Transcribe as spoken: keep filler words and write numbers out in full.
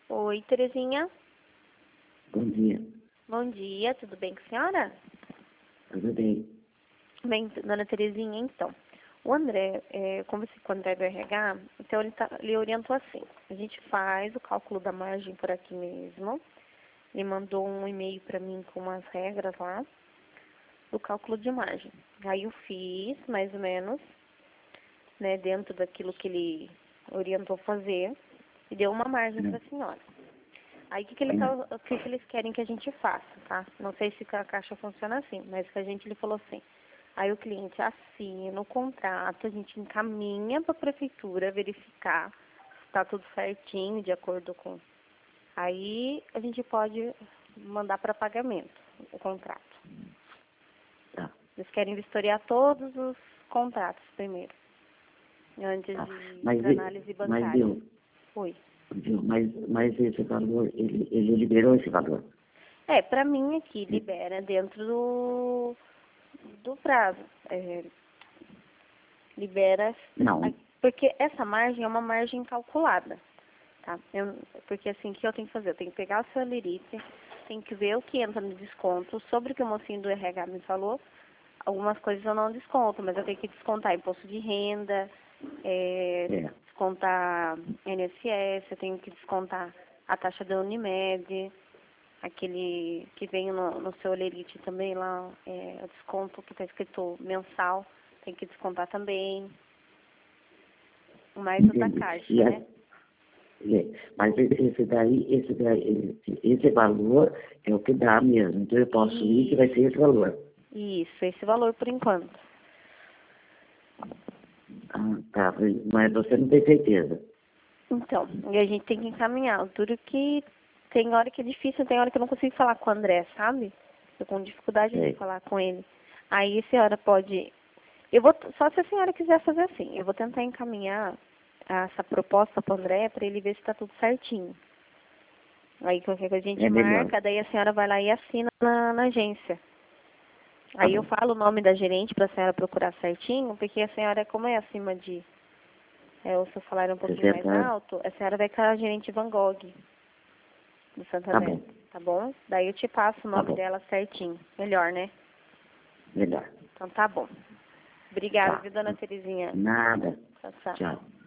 Oi, Terezinha. Bom dia. Bom dia, tudo bem com a senhora? Tudo bem? Bem, dona Terezinha, então. O André, é, eu conversei com o André do R H, então ele, tá, ele orientou assim. A gente faz o cálculo da margem por aqui mesmo. Ele mandou um e-mail para mim com umas regras lá do cálculo de margem. Aí eu fiz, mais ou menos, né, dentro daquilo que ele orientou fazer, e deu uma margem para a senhora. Aí o que, que, ele tá, o que, que eles querem que a gente faça, tá? Não sei se a caixa funciona assim, mas que a gente ele falou assim. Aí o cliente assina o contrato, a gente encaminha para a prefeitura verificar se está tudo certinho, de acordo com. Aí a gente pode mandar para pagamento o contrato. Tá. Eles querem vistoriar todos os contratos primeiro, antes Tá. de Mas, pra e- análise mas bancária. viu, Oi. viu, mas, mas esse valor, ele, ele liberou esse valor? É, para mim aqui libera dentro do, do prazo. É, libera, Não. porque essa margem é uma margem calculada, tá? Eu, porque assim, o que eu tenho que fazer? Eu tenho que pegar o seu lerite, tenho que ver o que entra no desconto, sobre o que o mocinho do R H me falou, algumas coisas eu não desconto, mas eu tenho que descontar imposto de renda, é, É. descontar I N S S, eu tenho que descontar a taxa da Unimed, aquele que vem no, no seu lerite também lá, é, o desconto que está escrito mensal, tem que descontar também. Mais o da Entendi. caixa, E a- né? é, mas esse daí, esse daí, esse, esse valor é o que dá mesmo. Então eu posso ir que vai ser esse valor. Isso, esse valor por enquanto. Ah, tá. Mas você não tem certeza. Então, e a gente tem que encaminhar. Duro que tem hora que é difícil, tem hora que eu não consigo falar com o André, sabe? Eu com dificuldade de Sei. falar com ele. Aí a senhora pode. Eu vou, só se a senhora quiser fazer assim, eu vou tentar encaminhar essa proposta para o André para ele ver se está tudo certinho. Aí qualquer coisa a gente É melhor. marca, daí a senhora vai lá e assina na, na agência. Tá Aí eu bom. falo o nome da gerente para a senhora procurar certinho, porque a senhora, como é acima de, é, o seu salário é um pouquinho mais sessenta anos? alto, a senhora vai com a gerente Van Gogh, do Tá Santander, bom. tá bom? Daí eu te passo o Tá nome bom. dela certinho. Melhor, né? Melhor. Então tá bom. Obrigada, Tá. viu, dona Terezinha? Nada. Tchau, tchau. Tchau.